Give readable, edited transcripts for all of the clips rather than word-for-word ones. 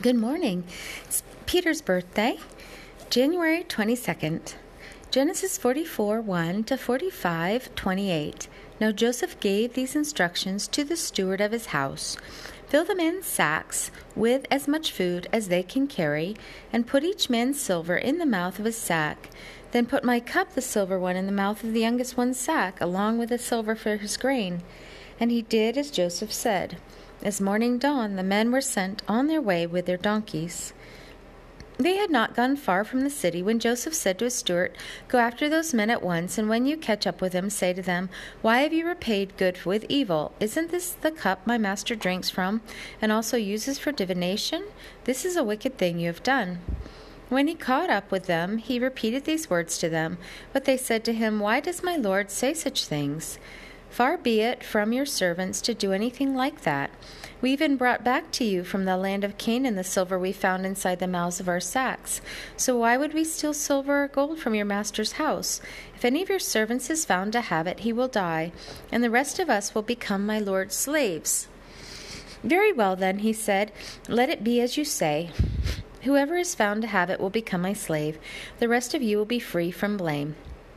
Good morning. It's Peter's birthday, January 22nd. Genesis 44:1 to 45:28. Now Joseph gave these instructions to the steward of his house. Fill the men's sacks with as much food as they can carry, and put each man's silver in the mouth of his sack. Then put my cup, the silver one, in the mouth of the youngest one's sack, along with the silver for his grain. And he did as Joseph said. As morning dawned, the men were sent on their way with their donkeys. They had not gone far from the city when Joseph said to his steward, "Go after those men at once, and when you catch up with them, say to them, 'Why have you repaid good with evil? Isn't this the cup my master drinks from, and also uses for divination? This is a wicked thing you have done.'" When he caught up with them, he repeated these words to them, but they said to him, "Why does my lord say such things? Far be it from your servants to do anything like that. We even brought back to you from the land of Canaan the silver we found inside the mouths of our sacks. So why would we steal silver or gold from your master's house? If any of your servants is found to have it, he will die, and the rest of us will become my lord's slaves." "Very well, then," he said, "let it be as you say. Whoever is found to have it will become my slave. The rest of you will be free from blame."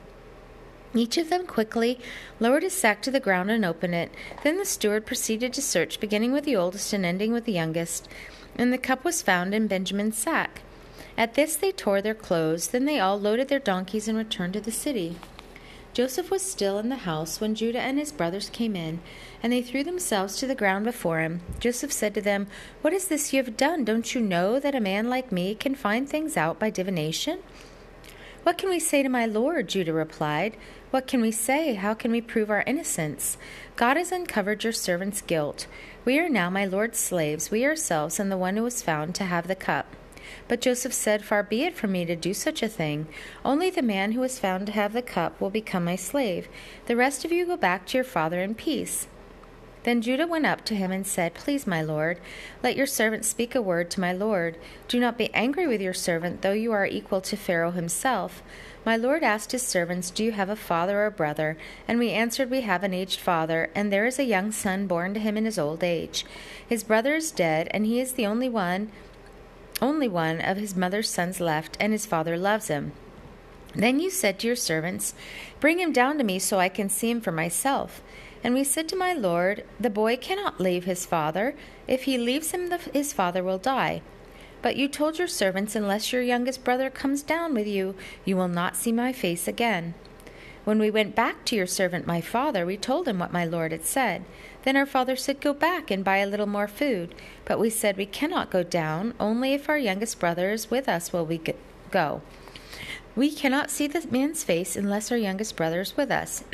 Each of them quickly lowered his sack to the ground and opened it. Then the steward proceeded to search, beginning with the oldest and ending with the youngest. And the cup was found in Benjamin's sack. At this they tore their clothes. Then they all loaded their donkeys and returned to the city. Joseph was still in the house when Judah and his brothers came in, and they threw themselves to the ground before him. Joseph said to them, "What is this you have done? Don't you know that a man like me can find things out by divination?" "What can we say to my lord?" Judah replied. "What can we say? How can we prove our innocence? God has uncovered your servant's guilt. We are now my lord's slaves, we ourselves and the one who was found to have the cup." But Joseph said, "Far be it from me to do such a thing. Only the man who was found to have the cup will become my slave. The rest of you go back to your father in peace." Then Judah went up to him and said, "Please, my lord, let your servant speak a word to my lord. Do not be angry with your servant, though you are equal to Pharaoh himself." My lord asked his servants, "Do you have a father or a brother?" And we answered, "We have an aged father, and there is a young son born to him in his old age. His brother is dead, and he is the only one of his mother's sons left, and his father loves him." Then you said to your servants, "Bring him down to me so I can see him for myself." And we said to my lord, "The boy cannot leave his father. If he leaves him, his father will die." But you told your servants, "Unless your youngest brother comes down with you, you will not see my face again." When we went back to your servant my father, we told him what my lord had said. Then our father said, "Go back and buy a little more food." But we said, "We cannot go down. Only if our youngest brother is with us will we go. We cannot see the man's face unless our youngest brother is with us."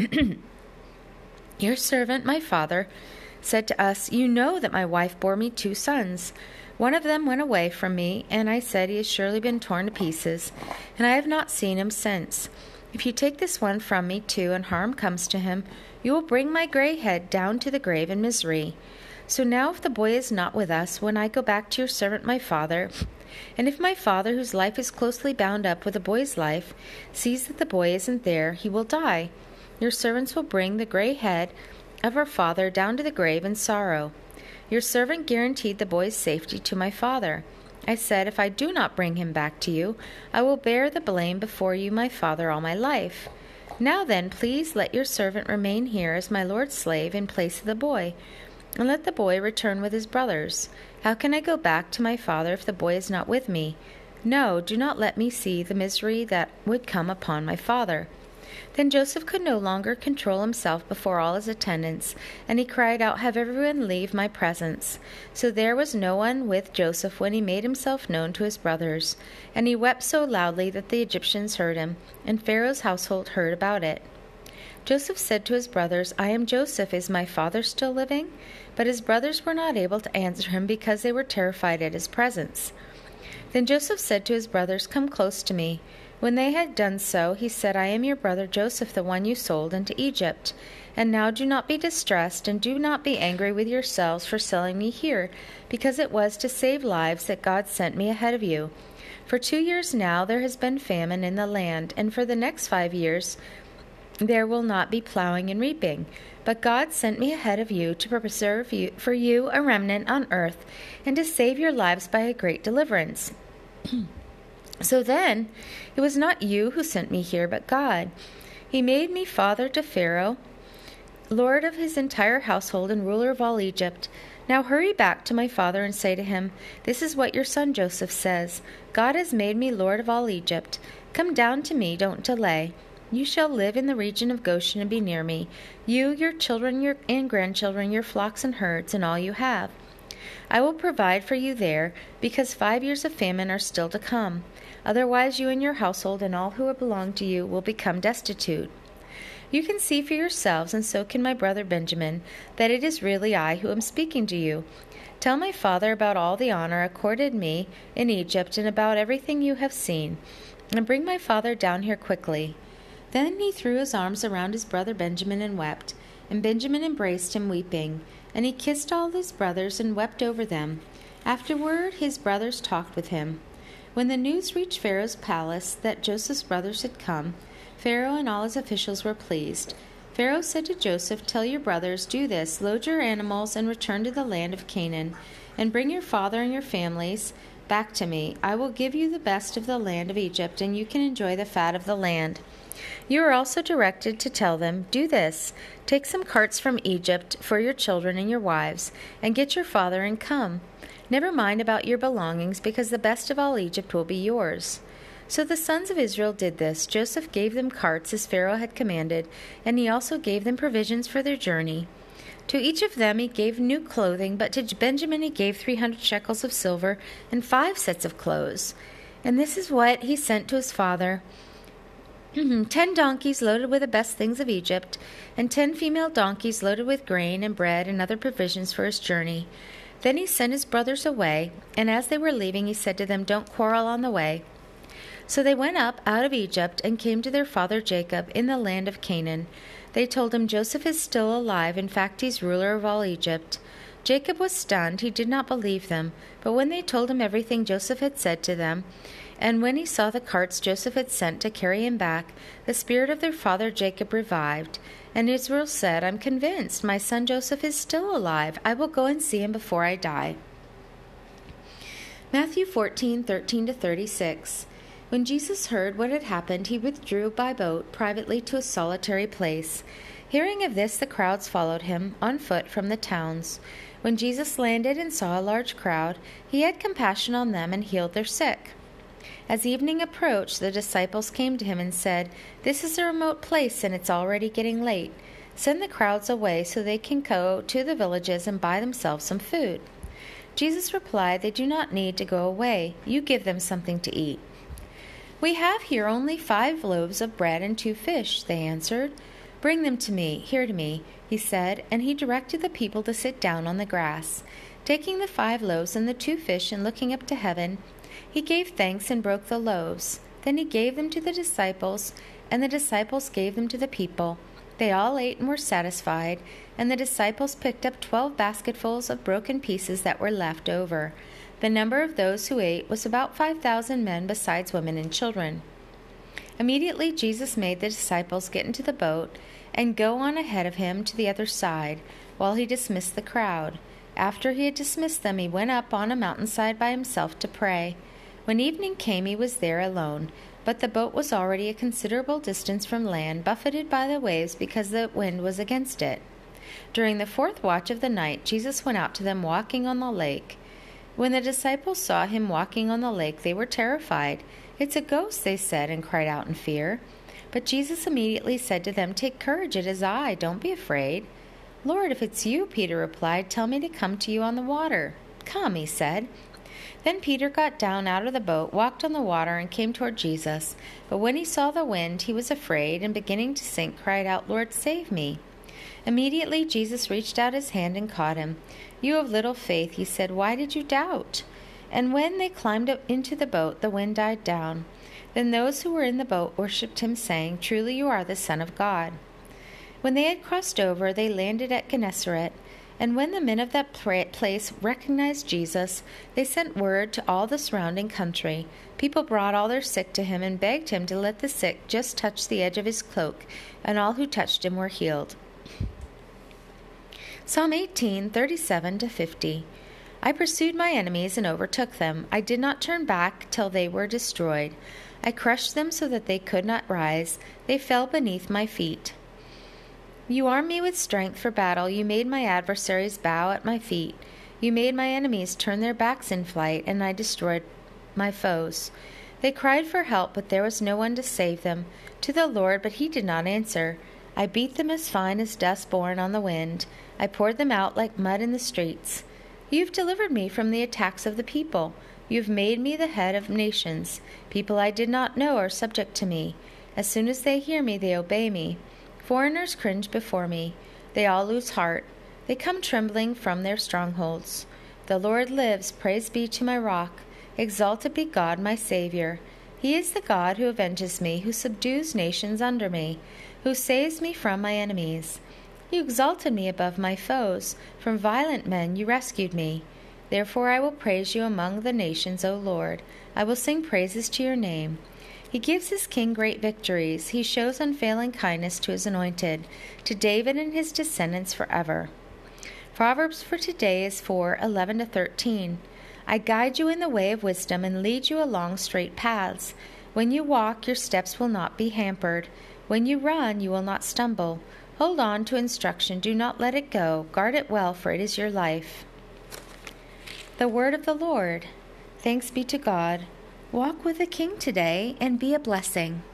Your servant, my father, said to us, "You know that my wife bore me 2 sons. One of them went away from me, and I said, 'He has surely been torn to pieces,' and I have not seen him since. If you take this one from me too, and harm comes to him, you will bring my gray head down to the grave in misery. So now if the boy is not with us, when I go back to your servant my father, and if my father, whose life is closely bound up with the boy's life, sees that the boy isn't there, he will die. Your servants will bring the gray head of our father down to the grave in sorrow." Your servant guaranteed the boy's safety to my father. I said, "If I do not bring him back to you, I will bear the blame before you, my father, all my life. Now then, please let your servant remain here as my lord's slave in place of the boy, and let the boy return with his brothers. How can I go back to my father if the boy is not with me? No, do not let me see the misery that would come upon my father." Then Joseph could no longer control himself before all his attendants, and he cried out, "Have everyone leave my presence." So there was no one with Joseph when he made himself known to his brothers. And he wept so loudly that the Egyptians heard him, and Pharaoh's household heard about it. Joseph said to his brothers, "I am Joseph. Is my father still living?" But his brothers were not able to answer him because they were terrified at his presence. Then Joseph said to his brothers, "Come close to me." When they had done so, he said, "I am your brother Joseph, the one you sold into Egypt. And now do not be distressed, and do not be angry with yourselves for selling me here, because it was to save lives that God sent me ahead of you. For 2 years now there has been famine in the land, and for the next 5 years there will not be plowing and reaping. But God sent me ahead of you to preserve for you a remnant on earth and to save your lives by a great deliverance. So then, it was not you who sent me here, but God. He made me father to Pharaoh, lord of his entire household and ruler of all Egypt. Now hurry back to my father and say to him, 'This is what your son Joseph says. God has made me lord of all Egypt. Come down to me, don't delay. You shall live in the region of Goshen and be near me, you, your children and grandchildren, your flocks and herds, and all you have. I will provide for you there, because 5 years of famine are still to come. Otherwise you and your household and all who belong to you will become destitute. You can see for yourselves, and so can my brother Benjamin, that it is really I who am speaking to you. Tell my father about all the honor accorded me in Egypt and about everything you have seen, and bring my father down here quickly.' Then he threw his arms around his brother Benjamin and wept, and Benjamin embraced him weeping. And he kissed all his brothers and wept over them. Afterward his brothers talked with him. When the news reached Pharaoh's palace that Joseph's brothers had come, Pharaoh and all his officials were pleased. Pharaoh said to Joseph, 'Tell your brothers, do this, load your animals and return to the land of Canaan, and bring your father and your families back to me. I will give you the best of the land of Egypt, and you can enjoy the fat of the land.' You are also directed to tell them, 'Do this, take some carts from Egypt for your children and your wives, and get your father and come. Never mind about your belongings, because the best of all Egypt will be yours.' So the sons of Israel did this. Joseph gave them carts as Pharaoh had commanded, and he also gave them provisions for their journey. To each of them he gave new clothing, but to Benjamin he gave 300 shekels of silver and 5 sets of clothes. And this is what he sent to his father: 10 donkeys loaded with the best things of Egypt, and 10 female donkeys loaded with grain and bread and other provisions for his journey. Then he sent his brothers away, and as they were leaving he said to them, 'Don't quarrel on the way.' So they went up out of Egypt and came to their father Jacob in the land of Canaan. They told him, 'Joseph is still alive. In fact, he's ruler of all Egypt.' Jacob was stunned. He did not believe them. But when they told him everything Joseph had said to them, and when he saw the carts Joseph had sent to carry him back, the spirit of their father Jacob revived. And Israel said, 'I'm convinced my son Joseph is still alive. I will go and see him before I die.'" Matthew 14:13-36. When Jesus heard what had happened, he withdrew by boat privately to a solitary place. Hearing of this, the crowds followed him on foot from the towns. When Jesus landed and saw a large crowd, he had compassion on them and healed their sick. As evening approached, the disciples came to him and said, "This is a remote place, and it's already getting late. Send the crowds away so they can go to the villages and buy themselves some food." Jesus replied, "They do not need to go away. You give them something to eat." "We have here only 5 loaves of bread and 2 fish," they answered. "Bring them to me, here to me," he said, and he directed the people to sit down on the grass. Taking the 5 loaves and the 2 fish and looking up to heaven, he gave thanks and broke the loaves. Then he gave them to the disciples, and the disciples gave them to the people. They all ate and were satisfied, and the disciples picked up 12 basketfuls of broken pieces that were left over. The number of those who ate was about 5,000 men, besides women and children. Immediately Jesus made the disciples get into the boat and go on ahead of him to the other side, while he dismissed the crowd. After he had dismissed them, he went up on a mountainside by himself to pray. When evening came, he was there alone, but the boat was already a considerable distance from land, buffeted by the waves because the wind was against it. During the 4th watch of the night, Jesus went out to them walking on the lake. When the disciples saw him walking on the lake, they were terrified. "It's a ghost," they said, and cried out in fear. But Jesus immediately said to them, "Take courage, it is I. Don't be afraid." "Lord, if it's you," Peter replied, "tell me to come to you on the water." "Come," he said. Then Peter got down out of the boat, walked on the water, and came toward Jesus. But when he saw the wind, he was afraid, and beginning to sink, cried out, "Lord, save me." Immediately Jesus reached out his hand and caught him. "You of little faith," he said, "why did you doubt?" And when they climbed up into the boat, the wind died down. Then those who were in the boat worshipped him, saying, "Truly you are the Son of God." When they had crossed over, they landed at Gennesaret, And when the men of that place recognized Jesus, they sent word to all the surrounding country. People brought all their sick to him and begged him to let the sick just touch the edge of his cloak, and all who touched him were healed. Psalm 18:37-50. I pursued my enemies and overtook them. I did not turn back till they were destroyed. I crushed them so that they could not rise. They fell beneath my feet. You armed me with strength for battle. You made my adversaries bow at my feet. You made my enemies turn their backs in flight, and I destroyed my foes. They cried for help, but there was no one to save them. To the Lord, but he did not answer. I beat them as fine as dust borne on the wind. I poured them out like mud in the streets. You've delivered me from the attacks of the people. You've made me the head of nations. People I did not know are subject to me. As soon as they hear me, they obey me. Foreigners cringe before me. They all lose heart. They come trembling from their strongholds. The Lord lives. Praise be to my rock. Exalted be God, my Savior. He is the God who avenges me, who subdues nations under me, who saves me from my enemies. You exalted me above my foes. From violent men you rescued me. Therefore I will praise you among the nations, O Lord. I will sing praises to your name. He gives his king great victories. He shows unfailing kindness to his anointed, to David and his descendants forever. Proverbs for today is 4:11-13. I guide you in the way of wisdom and lead you along straight paths. When you walk, your steps will not be hampered. When you run, you will not stumble. Hold on to instruction. Do not let it go. Guard it well, for it is your life. The word of the Lord. Thanks be to God. Walk with the King today and be a blessing.